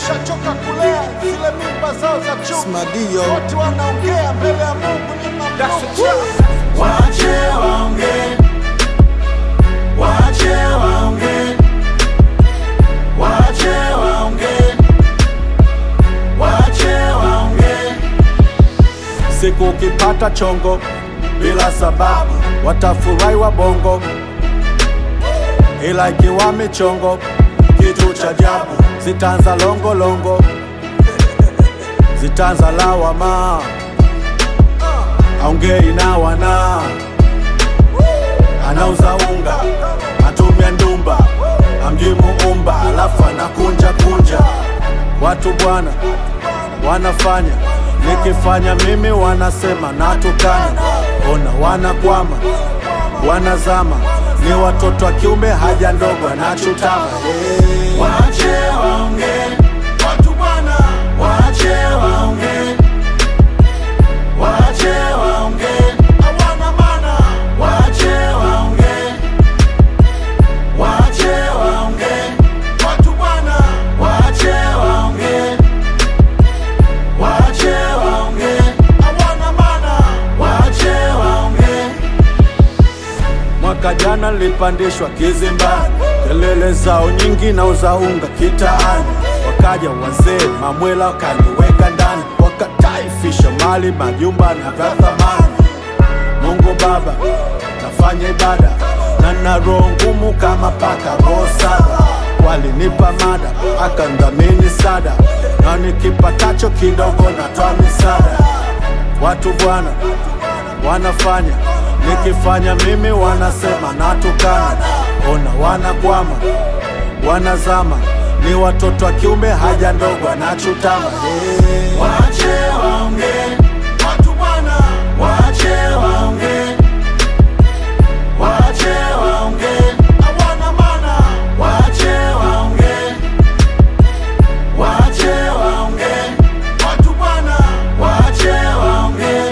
shachoka kulea zile mimba zao za chuki. Wote wanaongea mbele ya Mungu ni mamluki. Waache waongee, waache waongee, waache waongee, waache waongee. Siku ukipata chongo bila sababu watafurahi wabongo, ila ikiwa michongo kitu cha ajabu zitaanza longo longo, zitaanza lawama. Aongei na wana anauza unga, atumia ndumba, amjui Muumba, alafu anakunja kunja. Watu bwana wanafanya, nikifanya mimi wanasema natukana. Ona wanakwama, wanazama, ni watoto wa kiume haja ndogo anachutama. Waache waongee, watu bwana, waache waongee, waache waongee, hawana maana. Waache waongee, waache waongee, watu bwana, waache waongee, waache waongee, hawana maana. Waache waongee. Mwaka jana nilipandishwa kizimbani, kelele zao nyingi na uzaunga kitaani. Wakaja wazee mamwela wakaniweka ndani, wakataifisha mali majumba na vya thamani. Mungu Baba nafanya ibada na na roho ngumu kama paka rosada. Walinipa mada akandhamini sada, na nikipatacho kidogo natoa misada. Watu bwana wanafanya, nikifanya mimi wanasema natukana. Ona wanakwama, wanazama, ni watoto wa kiume haja ndogo anachutama. Waache waongee, watu bwana, waache waongee, waache waongee, hawana maana. Waache waongee, waache waongee, watu bwana, waache waongee,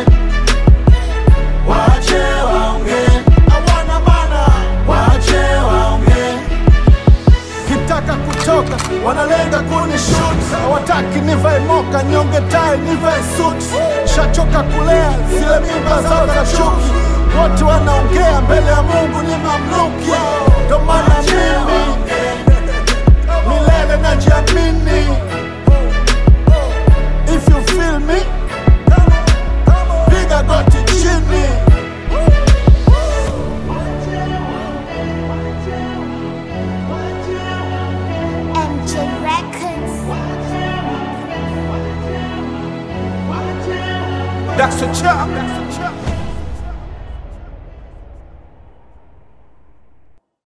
waache waongee, hawana maana. Waache waongee. Kitaka kutoka wanalenga kunishoot, hawataki nivae moka, nyonge tai nivae suit. Shachoka kulea zile mimba zao za chuki. Wote wanaongea mbele ya Mungu ni mamluki. Ndo maana mimi milele najiamini. If you feel me, piga goti chini. MJ Records. That's a chop.